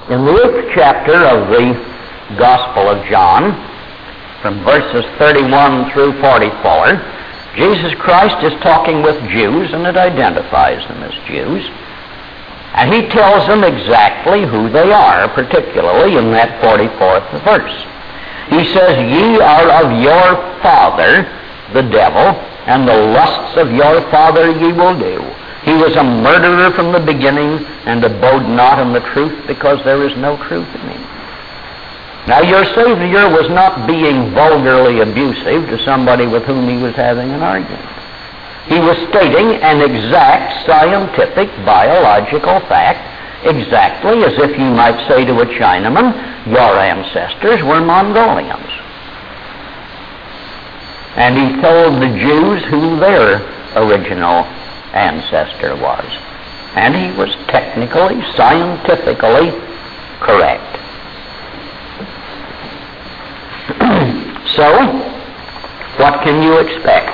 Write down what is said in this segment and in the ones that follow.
In the 8th chapter of the Gospel of John, from verses 31 through 44, Jesus Christ is talking with Jews, and it identifies them as Jews. And he tells them exactly who they are, particularly in that 44th verse. He says, "Ye are of your father, the devil, and the lusts of your father ye will do. He was a murderer from the beginning, and abode not in the truth, because there is no truth in him." Now, your Savior was not being vulgarly abusive to somebody with whom he was having an argument. He was stating an exact scientific, biological fact, exactly as if you might say to a Chinaman, your ancestors were Mongolians. And he told the Jews who their original ancestor was. And he was technically, scientifically correct. So, what can you expect?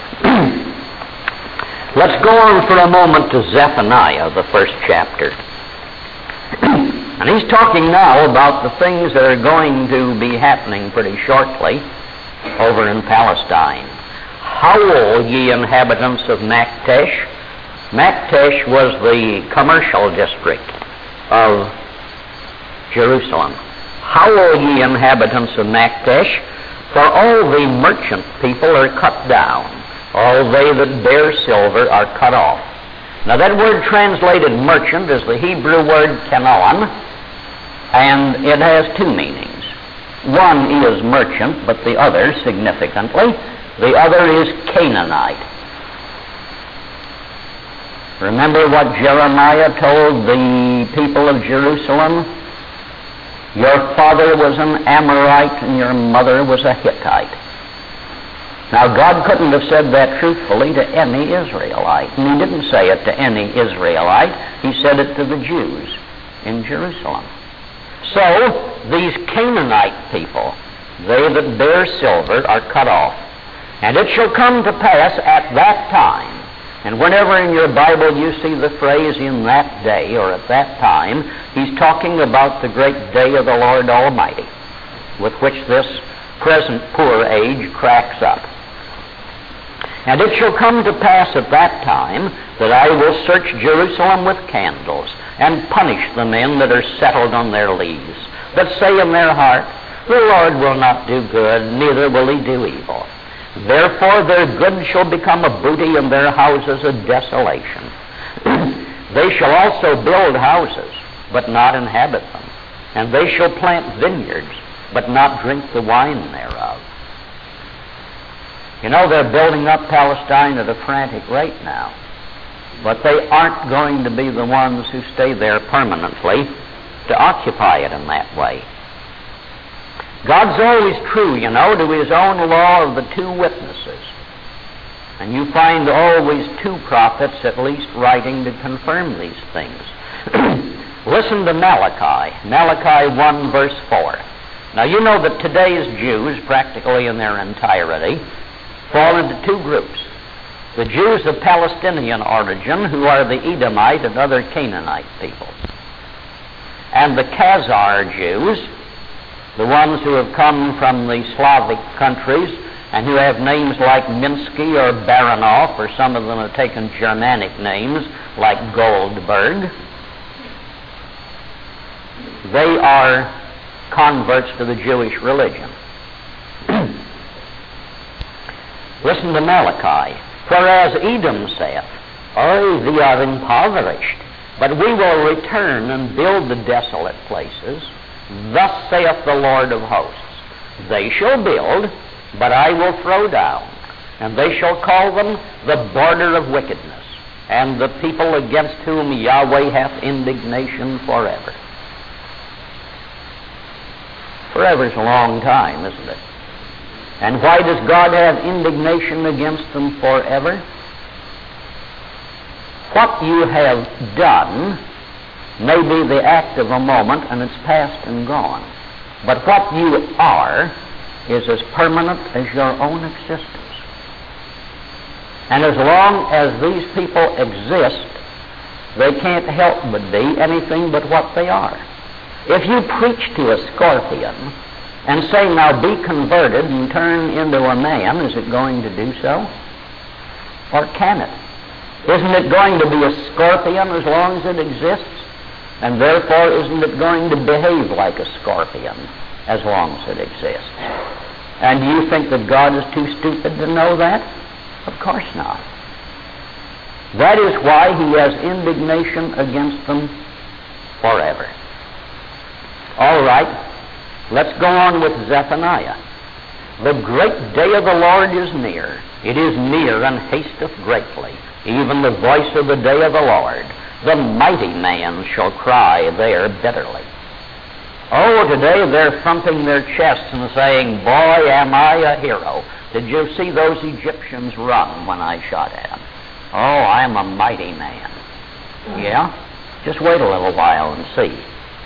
Let's go on for a moment to Zephaniah, the 1st chapter. And he's talking now about the things that are going to be happening pretty shortly over in Palestine. Howl, ye inhabitants of Maktesh. Maktesh was the commercial district of Jerusalem. Howl, ye inhabitants of Maktesh, for all the merchant people are cut down. All they that bear silver are cut off. Now that word translated merchant is the Hebrew word kanon, and it has two meanings. One is merchant, but the other, significantly, the other is Canaanite. Remember what Jeremiah told the people of Jerusalem? Your father was an Amorite and your mother was a Hittite. Now, God couldn't have said that truthfully to any Israelite, and he didn't say it to any Israelite. He said it to the Jews in Jerusalem. So, these Canaanite people, they that bear silver, are cut off. And it shall come to pass at that time, and whenever in your Bible you see the phrase in that day or at that time, he's talking about the great day of the Lord Almighty, with which this present poor age cracks up. And it shall come to pass at that time that I will search Jerusalem with candles, and punish the men that are settled on their lees, that say in their heart, the Lord will not do good, neither will he do evil. Therefore their good shall become a booty, and their houses a desolation. They shall also build houses, but not inhabit them. And they shall plant vineyards, but not drink the wine thereof. You know, they're building up Palestine at a frantic rate now. But they aren't going to be the ones who stay there permanently to occupy it in that way. God's always true, you know, to his own law of the two witnesses. And you find always two prophets at least writing to confirm these things. Listen to Malachi. Malachi 1 verse 4. Now you know that today's Jews, practically in their entirety, fall into two groups. The Jews of Palestinian origin, who are the Edomite and other Canaanite peoples. And the Khazar Jews, the ones who have come from the Slavic countries and who have names like Minsky or Baranov, or some of them have taken Germanic names like Goldberg. They are converts to the Jewish religion. Listen to Malachi. For as Edom saith, O we are impoverished, but we will return and build the desolate places. Thus saith the Lord of hosts, they shall build, but I will throw down, and they shall call them the border of wickedness, and the people against whom Yahweh hath indignation forever. Forever's a long time, isn't it? And why does God have indignation against them forever? What you have done may be the act of a moment, and it's past and gone. But what you are is as permanent as your own existence. And as long as these people exist, they can't help but be anything but what they are. If you preach to a scorpion and say, now be converted and turn into a man, is it going to do so? Or can it? Isn't it going to be a scorpion as long as it exists? And therefore, isn't it going to behave like a scorpion as long as it exists? And do you think that God is too stupid to know that? Of course not. That is why he has indignation against them forever. All right, let's go on with Zephaniah. The great day of the Lord is near. It is near and hasteth greatly, even the voice of the day of the Lord. The mighty man shall cry there bitterly. Oh, today they're thumping their chests and saying, boy, am I a hero. Did you see those Egyptians run when I shot at them? Oh, I'm a mighty man. Yeah? Just wait a little while and see.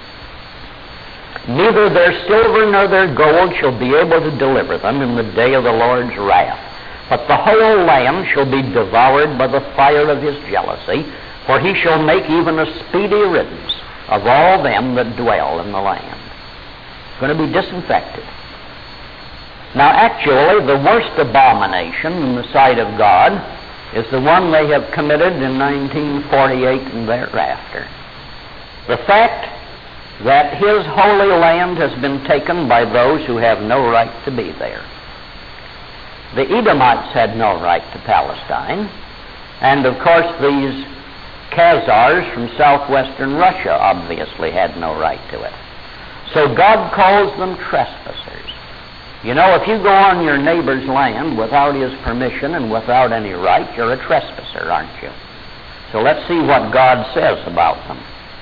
Neither their silver nor their gold shall be able to deliver them in the day of the Lord's wrath. But the whole land shall be devoured by the fire of his jealousy, for he shall make even a speedy riddance of all them that dwell in the land. It's going to be disinfected. Now, actually, the worst abomination in the sight of God is the one they have committed in 1948 and thereafter. The fact that his holy land has been taken by those who have no right to be there. The Edomites had no right to Palestine, and of course these Khazars from southwestern Russia obviously had no right to it. So God calls them trespassers. You know, if you go on your neighbor's land without his permission and without any right, you're a trespasser, aren't you? So let's see what God says about them.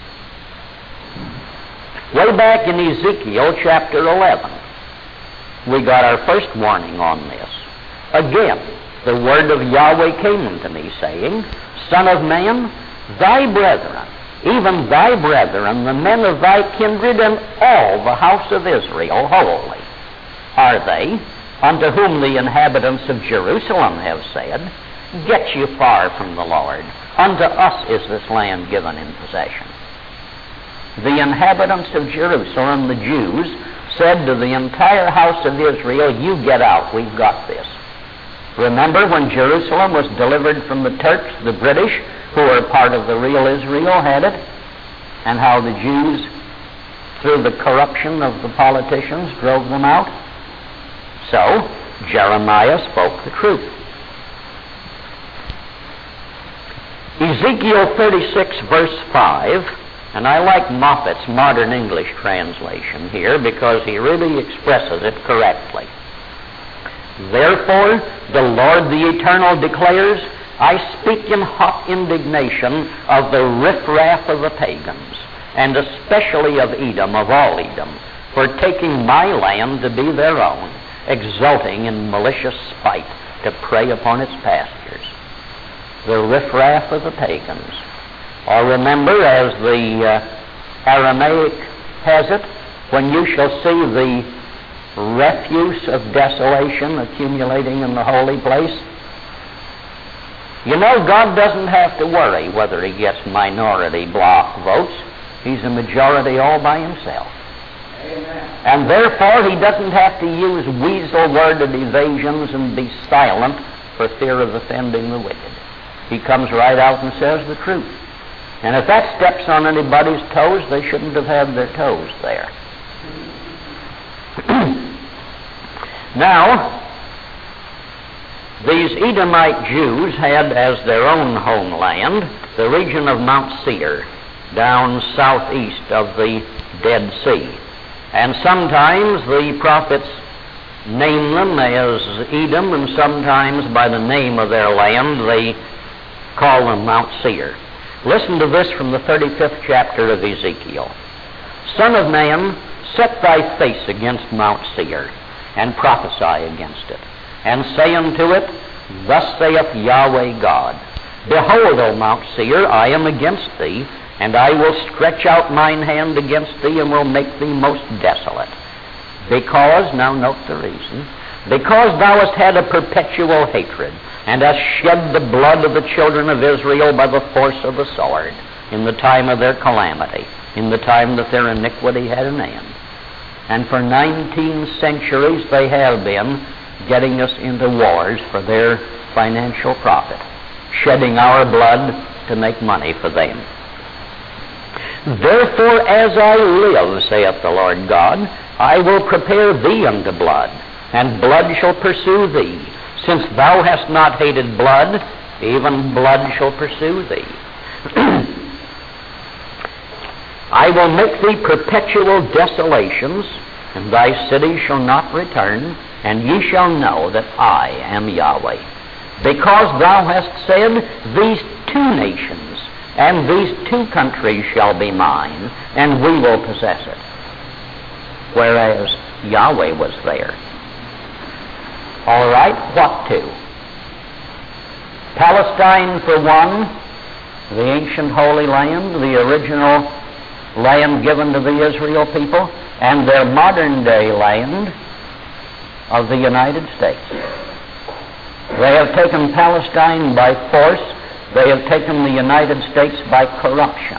Way back in Ezekiel chapter 11, we got our first warning on this. Again, the word of Yahweh came unto me, saying, Son of man, thy brethren, even thy brethren, the men of thy kindred, and all the house of Israel, holy, are they, unto whom the inhabitants of Jerusalem have said, Get you far from the Lord. Unto us is this land given in possession. The inhabitants of Jerusalem, the Jews, said to the entire house of Israel, You get out, we've got this. Remember when Jerusalem was delivered from the Turks, the British, who were part of the real Israel, had it, and how the Jews, through the corruption of the politicians, drove them out? So, Jeremiah spoke the truth. Ezekiel 36, verse 5, and I like Moffat's Modern English translation here because he really expresses it correctly. Therefore, the Lord the Eternal declares, I speak in hot indignation of the riffraff of the pagans, and especially of Edom, of all Edom, for taking my land to be their own, exulting in malicious spite to prey upon its pastures. The riffraff of the pagans. Or remember, as the Aramaic has it, when you shall see the refuse of desolation accumulating in the holy place. You know, God doesn't have to worry whether he gets minority bloc votes. He's a majority all by himself. Amen. And therefore, he doesn't have to use weasel-worded evasions and be silent for fear of offending the wicked. He comes right out and says the truth. And if that steps on anybody's toes, they shouldn't have had their toes there. Now, these Edomite Jews had as their own homeland the region of Mount Seir, down southeast of the Dead Sea. And sometimes the prophets name them as Edom, and sometimes by the name of their land they call them Mount Seir. Listen to this from the 35th chapter of Ezekiel. Son of man, set thy face against Mount Seir, and prophesy against it, and say unto it, Thus saith Yahweh God, Behold, O Mount Seir, I am against thee, and I will stretch out mine hand against thee, and will make thee most desolate. Because, now note the reason, because thou hast had a perpetual hatred, and hast shed the blood of the children of Israel by the force of the sword, in the time of their calamity. in the time that their iniquity had an end. And for 19 centuries they have been getting us into wars for their financial profit, shedding our blood to make money for them. Therefore, as I live, saith the Lord God, I will prepare thee unto blood, and blood shall pursue thee. Since thou hast not hated blood, even blood shall pursue thee. I will make thee perpetual desolations, and thy city shall not return, and ye shall know that I am Yahweh. Because thou hast said, these two nations and these two countries shall be mine, and we will possess it. Whereas Yahweh was there. All right, what two? Palestine for one, the ancient Holy Land, the original land given to the Israel people, and their modern-day land of the United States. They have taken Palestine by force. They have taken the United States by corruption.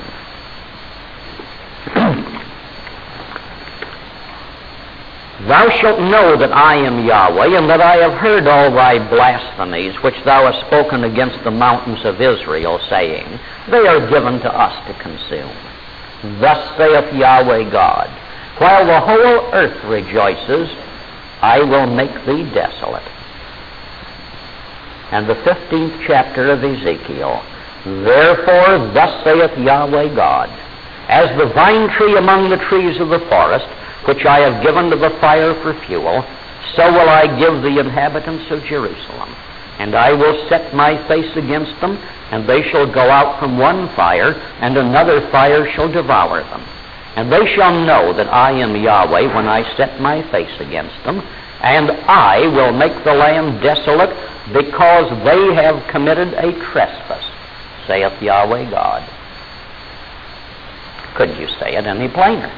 Thou shalt know that I am Yahweh, and that I have heard all thy blasphemies which thou hast spoken against the mountains of Israel, saying, they are given to us to consume. Thus saith Yahweh God, while the whole earth rejoices, I will make thee desolate. And the 15th chapter of Ezekiel, therefore thus saith Yahweh God, as the vine tree among the trees of the forest, which I have given to the fire for fuel, so will I give the inhabitants of Jerusalem. And I will set my face against them, and they shall go out from one fire, and another fire shall devour them. And they shall know that I am Yahweh when I set my face against them, and I will make the land desolate, because they have committed a trespass, saith Yahweh God. Could you say it any plainer?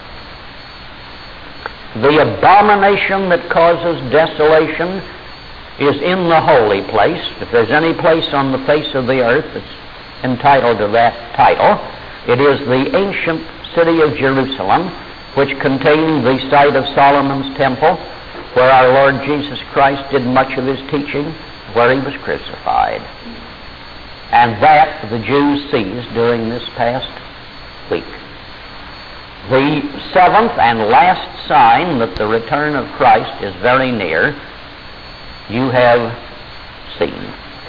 The abomination that causes desolation is in the holy place. If there's any place on the face of the earth that's entitled to that title, it is the ancient city of Jerusalem, which contained the site of Solomon's temple, where our Lord Jesus Christ did much of his teaching, where he was crucified. And that the Jews seized during this past week. The seventh and last sign that the return of Christ is very near, you have seen.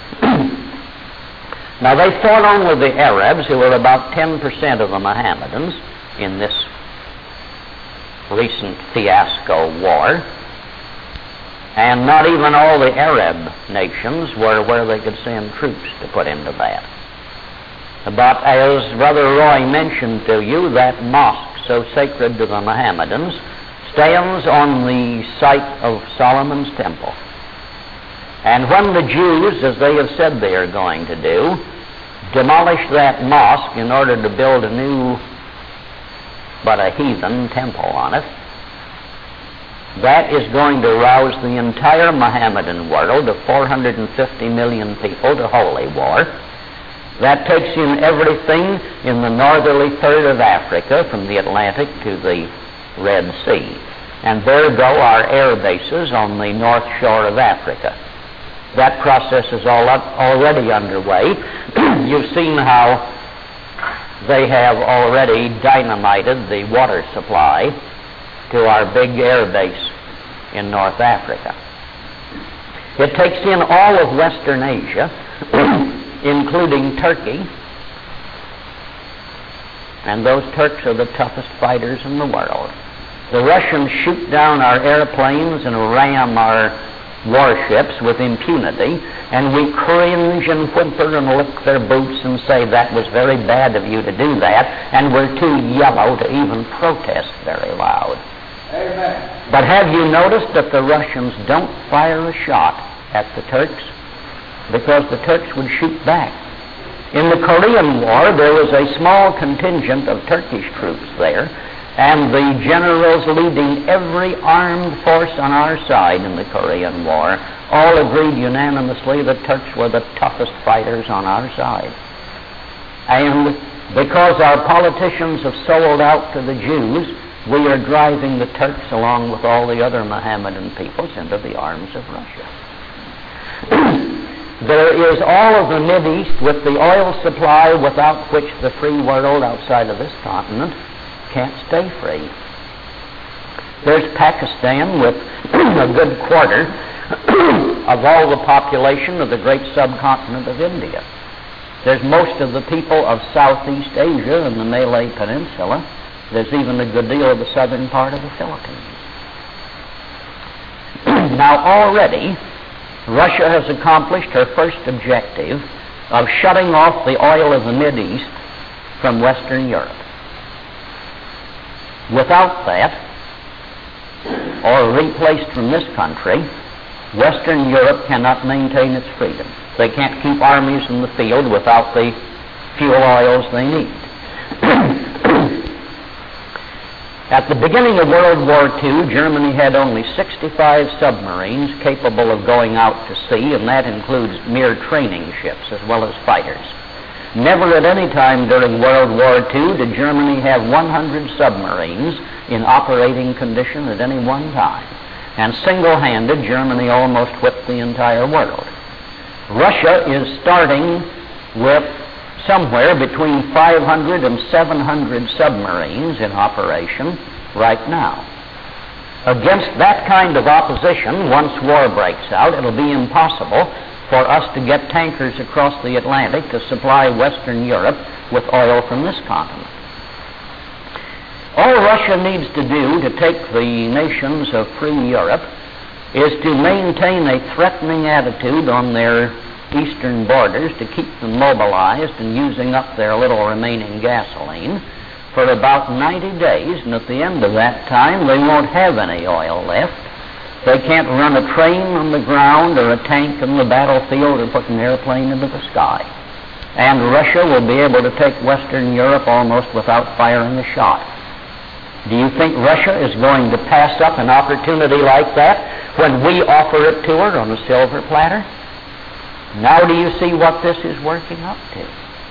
Now, they fought on with the Arabs, who were about 10% of the Mohammedans in this recent fiasco war. And not even all the Arab nations were where they could send troops to put into that. But as Brother Roy mentioned to you, that mosque so sacred to the Mohammedans stands on the site of Solomon's temple. And when the Jews, as they have said they are going to do, demolish that mosque in order to build a new, but a heathen temple on it, that is going to rouse the entire Mohammedan world of 450 million people to holy war. That takes in everything in the northerly third of Africa, from the Atlantic to the Red Sea. And there go our air bases on the north shore of Africa. That process is already underway. You've seen how they have already dynamited the water supply to our big air base in North Africa. It takes in all of Western Asia, including Turkey, and those Turks are the toughest fighters in the world. The Russians shoot down our airplanes and ram our warships with impunity, and we cringe and whimper and lick their boots and say, that was very bad of you to do that, and we're too yellow to even protest very loud. Amen. But have you noticed that the Russians don't fire a shot at the Turks? Because the Turks would shoot back. In the Korean War, there was a small contingent of Turkish troops there, and the generals leading every armed force on our side in the Korean War all agreed unanimously that Turks were the toughest fighters on our side. And Because our politicians have sold out to the Jews, we are driving the Turks along with all the other Mohammedan peoples into the arms of Russia. There is all of the Mideast with the oil supply without which the free world outside of this continent can't stay free. There's Pakistan with a good quarter of all the population of the great subcontinent of India. There's most of the people of Southeast Asia and the Malay Peninsula. There's even a good deal of the southern part of the Philippines. Now already, Russia has accomplished her first objective of shutting off the oil of the Mideast from Western Europe. Without that, or replaced from this country, Western Europe cannot maintain its freedom. They can't keep armies in the field without the fuel oils they need. At the beginning of World War II, Germany had only 65 submarines capable of going out to sea, and that includes mere training ships as well as fighters. Never at any time during World War II did Germany have 100 submarines in operating condition at any one time. And single-handed, Germany almost whipped the entire world. Russia is starting with somewhere between 500 and 700 submarines in operation right now. Against that kind of opposition, once war breaks out, it'll be impossible for us to get tankers across the Atlantic to supply Western Europe with oil from this continent. All Russia needs to do to take the nations of free Europe is to maintain a threatening attitude on their eastern borders to keep them mobilized and using up their little remaining gasoline for about 90 days, and at the end of that time they won't have any oil left. They can't run a train on the ground or a tank on the battlefield or put an airplane into the sky. And Russia will be able to take Western Europe almost without firing a shot. Do you think Russia is going to pass up an opportunity like that when we offer it to her on a silver platter? Now do you see what this is working up to?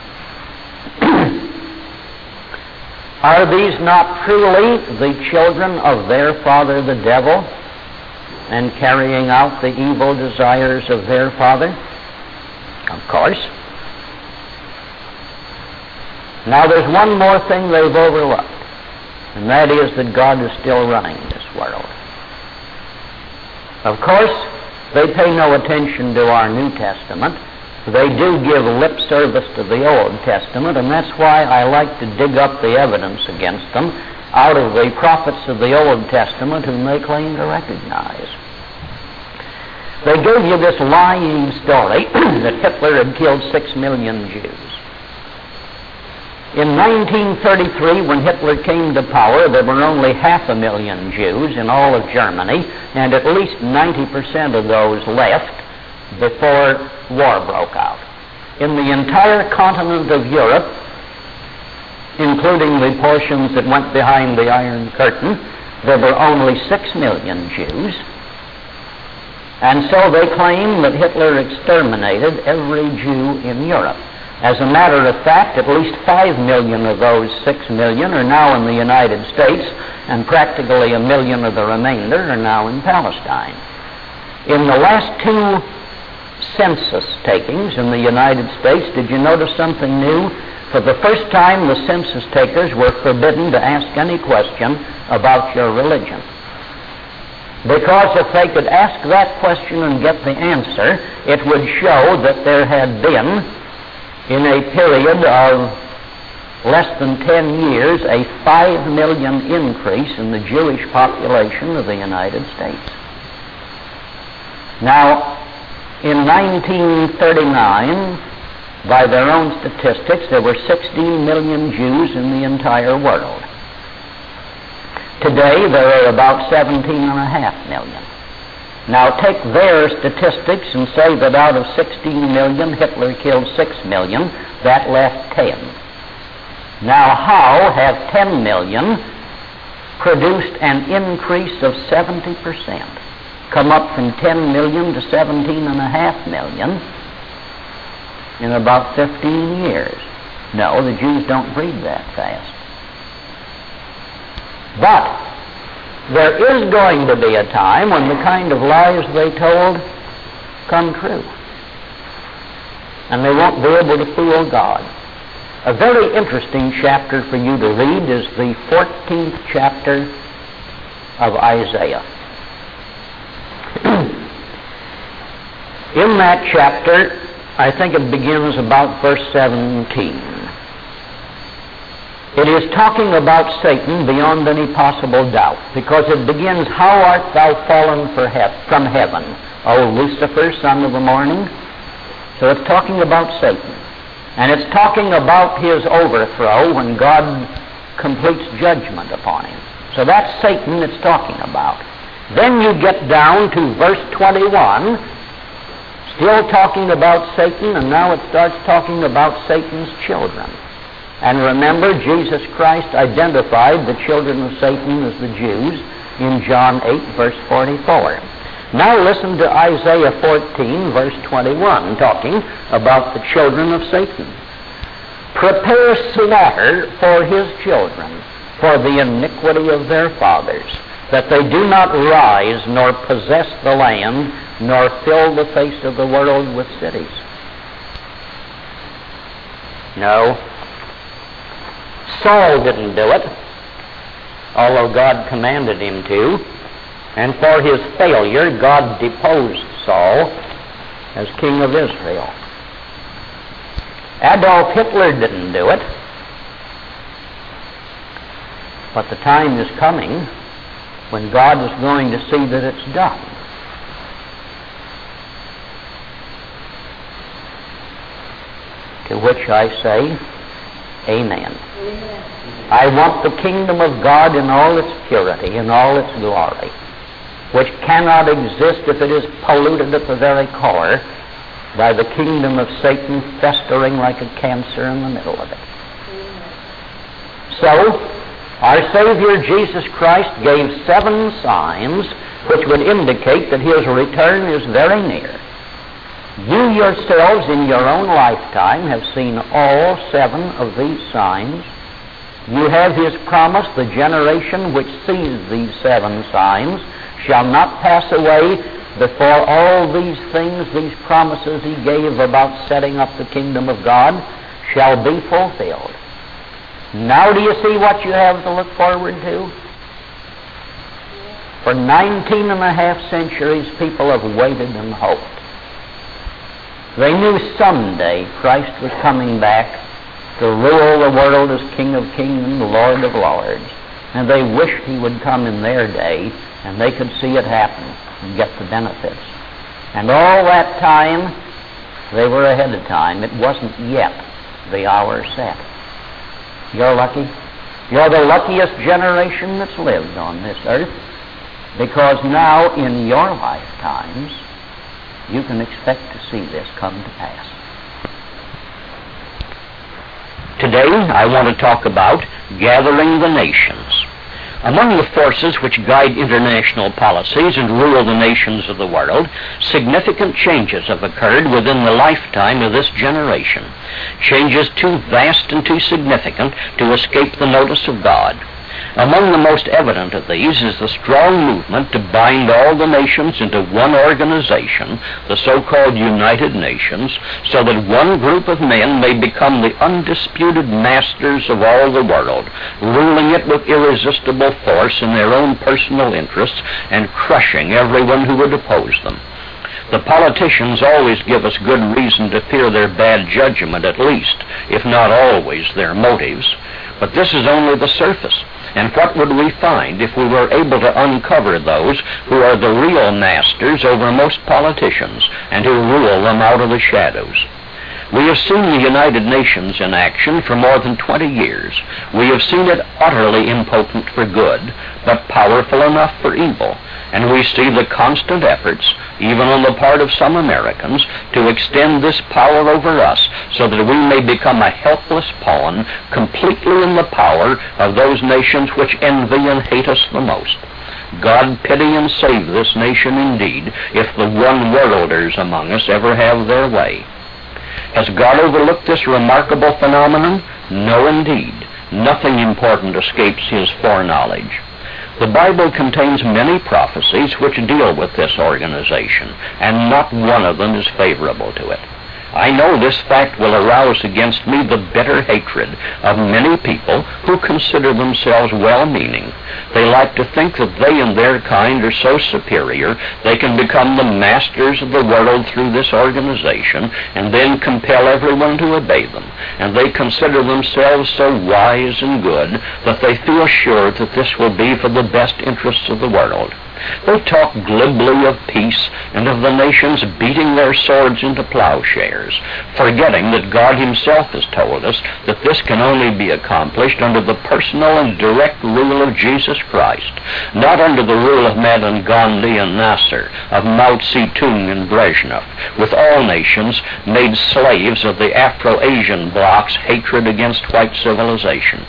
Are these not truly the children of their father the devil and carrying out the evil desires of their father? Of course. Now there's one more thing they've overlooked, and that is that God is still running this world. Of course, they pay no attention to our New Testament. They do give lip service to the Old Testament, and that's why I like to dig up the evidence against them out of the prophets of the Old Testament whom they claim to recognize. They gave you this lying story that Hitler had killed 6 million Jews. In 1933, when Hitler came to power, there were only 500,000 Jews in all of Germany, and at least 90% of those left before war broke out. In the entire continent of Europe, including the portions that went behind the Iron Curtain, there were only 6 million Jews. And so they claim that Hitler exterminated every Jew in Europe. As a matter of fact, at least 5 million of those 6 million are now in the United States, and practically 1 million of the remainder are now in Palestine. In the last 2 census takings in the United States, did you notice something new? For the first time, the census takers were forbidden to ask any question about your religion. Because if they could ask that question and get the answer, it would show that there had been, in a period of less than 10 years, a 5 million increase in the Jewish population of the United States. Now, in 1939, by their own statistics, there were 16 million Jews in the entire world. Today, there are about 17.5 million. Now, take their statistics and say that out of 16 million, Hitler killed 6 million. That left 10. Now, how have 10 million produced an increase of 70%? Come up from 10 million to 17.5 million in about 15 years. No, the Jews don't breed that fast. But there is going to be a time when the kind of lies they told come true. And they won't be able to fool God. A very interesting chapter for you to read is the 14th chapter of Isaiah. In that chapter, I think it begins about verse 17. It is talking about Satan beyond any possible doubt, because it begins, "How art thou fallen from heaven, O Lucifer, son of the morning?" So it's talking about Satan. And it's talking about his overthrow when God completes judgment upon him. So that's Satan it's talking about. Then you get down to verse 21, still talking about Satan, and now it starts talking about Satan's children. And remember, Jesus Christ identified the children of Satan as the Jews in John 8, verse 44. Now listen to Isaiah 14, verse 21, talking about the children of Satan. "Prepare slaughter for his children, for the iniquity of their fathers, that they do not rise nor possess the land, nor fill the face of the world with cities." No. Saul didn't do it, although God commanded him to. And for his failure, God deposed Saul as king of Israel. Adolf Hitler didn't do it. But the time is coming when God is going to see that it's done. To which I say, amen. I want the kingdom of God in all its purity, in all its glory, which cannot exist if it is polluted at the very core by the kingdom of Satan festering like a cancer in the middle of it. So, our Savior Jesus Christ gave 7 signs which would indicate that his return is very near. You yourselves in your own lifetime have seen all 7 of these signs. You have his promise, the generation which sees these 7 signs shall not pass away before all these things, these promises he gave about setting up the kingdom of God, shall be fulfilled. Now do you see what you have to look forward to? For 19 and a half centuries, people have waited and hoped. They knew someday Christ was coming back to rule the world as King of Kings and Lord of Lords. And they wished he would come in their day, and they could see it happen and get the benefits. And all that time, they were ahead of time. It wasn't yet the hour set. You're lucky. You're the luckiest generation that's lived on this earth, because now in your lifetimes, you can expect to see this come to pass. Today, I want to talk about gathering the nations. Among the forces which guide international policies and rule the nations of the world, significant changes have occurred within the lifetime of this generation. Changes too vast and too significant to escape the notice of God. Among the most evident of these is the strong movement to bind all the nations into one organization, the so-called United Nations, so that one group of men may become the undisputed masters of all the world, ruling it with irresistible force in their own personal interests and crushing everyone who would oppose them. The politicians always give us good reason to fear their bad judgment, at least, if not always their motives. But this is only the surface. And what would we find if we were able to uncover those who are the real masters over most politicians and who rule them out of the shadows? We have seen the United Nations in action for more than 20 years. We have seen it utterly impotent for good, but powerful enough for evil. And we see the constant efforts, even on the part of some Americans, to extend this power over us so that we may become a helpless pawn completely in the power of those nations which envy and hate us the most. God pity and save this nation indeed, if the one-worlders among us ever have their way. Has God overlooked this remarkable phenomenon? No, indeed. Nothing important escapes his foreknowledge. The Bible contains many prophecies which deal with this organization, and not one of them is favorable to it. I know this fact will arouse against me the bitter hatred of many people who consider themselves well-meaning. They like to think that they and their kind are so superior they can become the masters of the world through this organization and then compel everyone to obey them. And they consider themselves so wise and good that they feel sure that this will be for the best interests of the world. They talk glibly of peace and of the nations beating their swords into plowshares, forgetting that God himself has told us that this can only be accomplished under the personal and direct rule of Jesus Christ, not under the rule of Mahatma Gandhi and Nasser, of Mao Zedong and Brezhnev, with all nations made slaves of the Afro-Asian bloc's hatred against white civilization.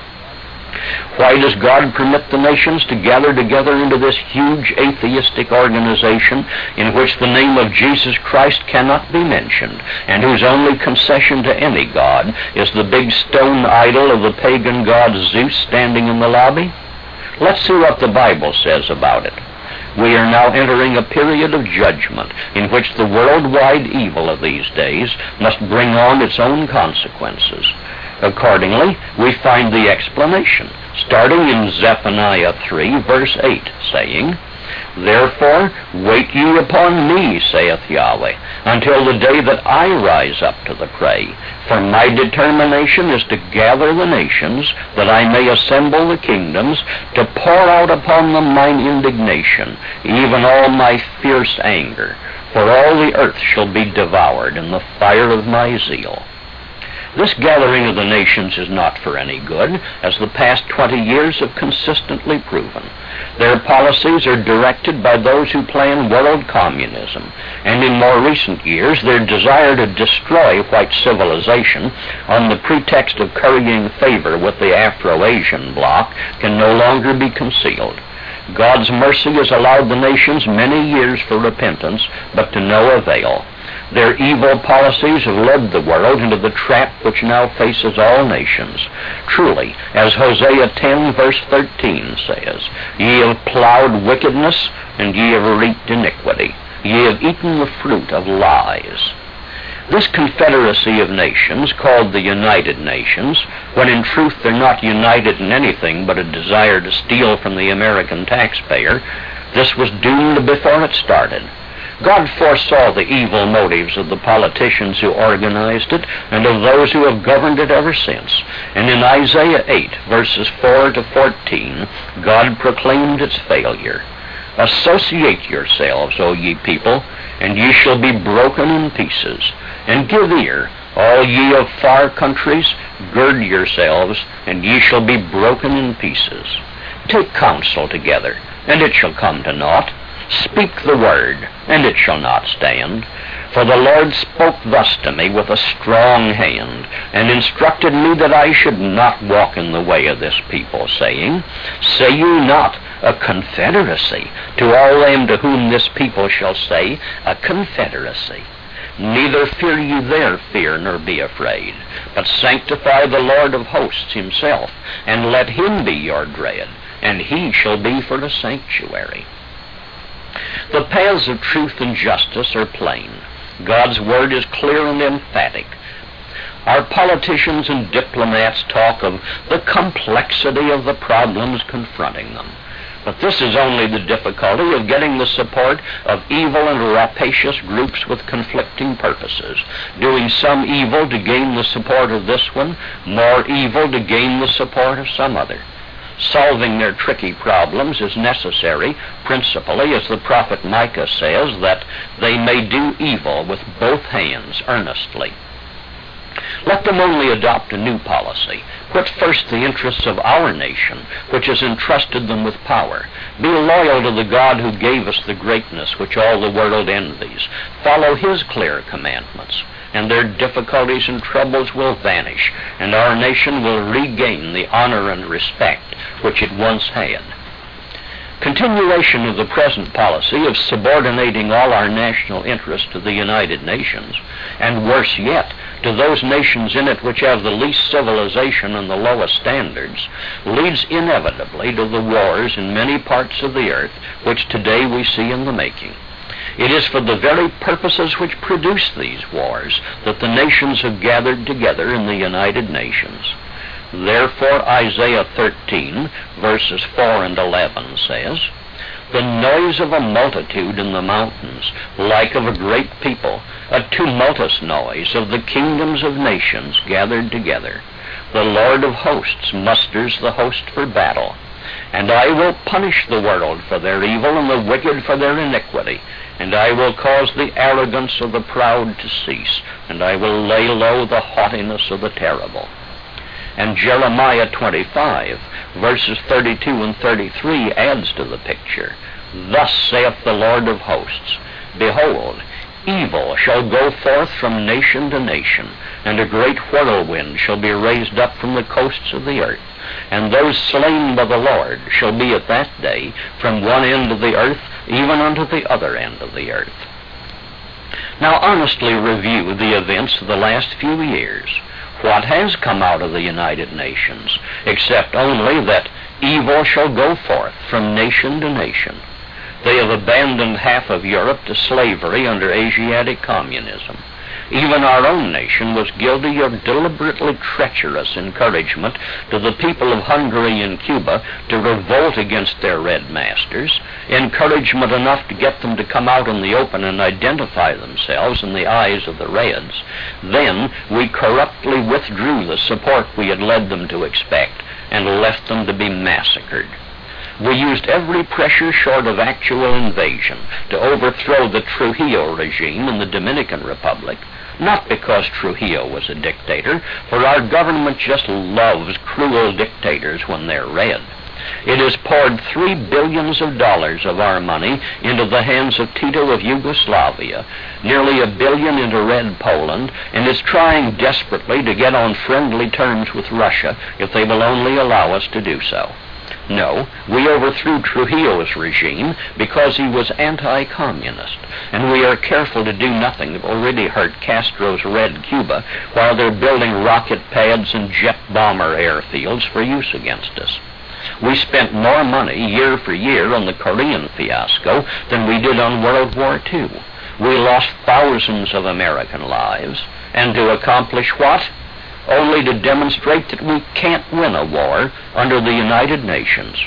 Why does God permit the nations to gather together into this huge atheistic organization in which the name of Jesus Christ cannot be mentioned, and whose only concession to any god is the big stone idol of the pagan god Zeus standing in the lobby? Let's see what the Bible says about it. We are now entering a period of judgment in which the worldwide evil of these days must bring on its own consequences. Accordingly, we find the explanation, starting in Zephaniah 3, verse 8, saying, "Therefore wait ye upon me, saith Yahweh, until the day that I rise up to the prey. For my determination is to gather the nations, that I may assemble the kingdoms, to pour out upon them mine indignation, even all my fierce anger. For all the earth shall be devoured in the fire of my zeal." This gathering of the nations is not for any good, as the past 20 years have consistently proven. Their policies are directed by those who plan world communism, and in more recent years their desire to destroy white civilization on the pretext of currying favor with the Afro-Asian bloc can no longer be concealed. God's mercy has allowed the nations many years for repentance, but to no avail. Their evil policies have led the world into the trap which now faces all nations. Truly, as Hosea 10 verse 13 says, "Ye have plowed wickedness, and ye have reaped iniquity. Ye have eaten the fruit of lies." This confederacy of nations, called the United Nations, when in truth they're not united in anything but a desire to steal from the American taxpayer, this was doomed before it started. God foresaw the evil motives of the politicians who organized it and of those who have governed it ever since. And in Isaiah 8, verses 4 to 14, God proclaimed its failure. "Associate yourselves, O ye people, and ye shall be broken in pieces. And give ear, all ye of far countries, gird yourselves, and ye shall be broken in pieces. Take counsel together, and it shall come to naught. Speak the word, and it shall not stand. For the Lord spoke thus to me with a strong hand, and instructed me that I should not walk in the way of this people, saying, Say you not, a confederacy, to all them to whom this people shall say, a confederacy. Neither fear ye their fear, nor be afraid, but sanctify the Lord of hosts himself, and let him be your dread, and he shall be for a sanctuary." The paths of truth and justice are plain. God's word is clear and emphatic. Our politicians and diplomats talk of the complexity of the problems confronting them. But this is only the difficulty of getting the support of evil and rapacious groups with conflicting purposes, doing some evil to gain the support of this one, more evil to gain the support of some other. Solving their tricky problems is necessary, principally, as the prophet Micah says, that they may do evil with both hands earnestly. Let them only adopt a new policy. Put first the interests of our nation, which has entrusted them with power. Be loyal to the God who gave us the greatness which all the world envies. Follow his clear commandments, and their difficulties and troubles will vanish, and our nation will regain the honor and respect which it once had. Continuation of the present policy of subordinating all our national interests to the United Nations, and worse yet, to those nations in it which have the least civilization and the lowest standards, leads inevitably to the wars in many parts of the earth which today we see in the making. It is for the very purposes which produce these wars that the nations have gathered together in the United Nations. Therefore, Isaiah 13, verses 4 and 11 says, "The noise of a multitude in the mountains, like of a great people, a tumultuous noise of the kingdoms of nations gathered together. The Lord of hosts musters the host for battle. And I will punish the world for their evil and the wicked for their iniquity. And I will cause the arrogance of the proud to cease, and I will lay low the haughtiness of the terrible." And Jeremiah 25, verses 32 and 33 adds to the picture. "Thus saith the Lord of hosts, Behold, evil shall go forth from nation to nation, and a great whirlwind shall be raised up from the coasts of the earth. And those slain by the Lord shall be at that day from one end of the earth even unto the other end of the earth." Now honestly review the events of the last few years. What has come out of the United Nations, except only that evil shall go forth from nation to nation? They have abandoned half of Europe to slavery under Asiatic communism. Even our own nation was guilty of deliberately treacherous encouragement to the people of Hungary and Cuba to revolt against their red masters, encouragement enough to get them to come out in the open and identify themselves in the eyes of the Reds. Then we corruptly withdrew the support we had led them to expect and left them to be massacred. We used every pressure short of actual invasion to overthrow the Trujillo regime in the Dominican Republic, not because Trujillo was a dictator, for our government just loves cruel dictators when they're red. It has poured $3 billion of our money into the hands of Tito of Yugoslavia, nearly $1 billion into Red Poland, and is trying desperately to get on friendly terms with Russia if they will only allow us to do so. No, we overthrew Trujillo's regime because he was anti-communist, and we are careful to do nothing that will really hurt Castro's Red Cuba while they're building rocket pads and jet bomber airfields for use against us. We spent more money year for year on the Korean fiasco than we did on World War II. We lost thousands of American lives, and to accomplish what? Only to demonstrate that we can't win a war under the United Nations.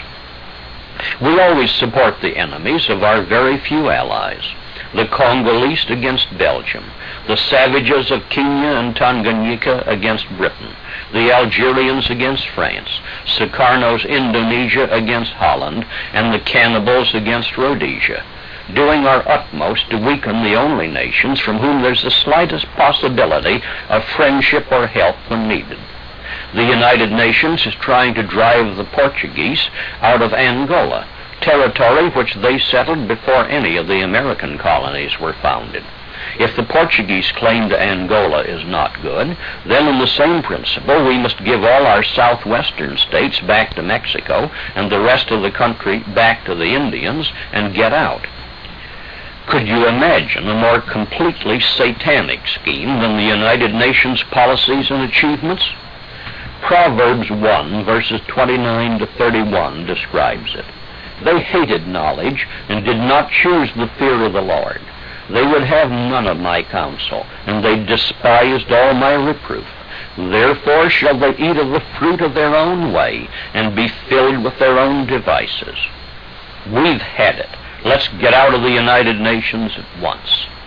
We always support the enemies of our very few allies. The Congolese against Belgium, the savages of Kenya and Tanganyika against Britain, the Algerians against France, Sukarno's Indonesia against Holland, and the cannibals against Rhodesia, doing our utmost to weaken the only nations from whom there's the slightest possibility of friendship or help when needed. The United Nations is trying to drive the Portuguese out of Angola, territory which they settled before any of the American colonies were founded. If the Portuguese claim to Angola is not good, then on the same principle we must give all our southwestern states back to Mexico and the rest of the country back to the Indians and get out. Could you imagine a more completely satanic scheme than the United Nations policies and achievements? Proverbs 1, verses 29 to 31 describes it. They hated knowledge and did not choose the fear of the Lord. They would have none of my counsel, and they despised all my reproof. Therefore shall they eat of the fruit of their own way, and be filled with their own devices. We've had it. Let's get out of the United Nations at once.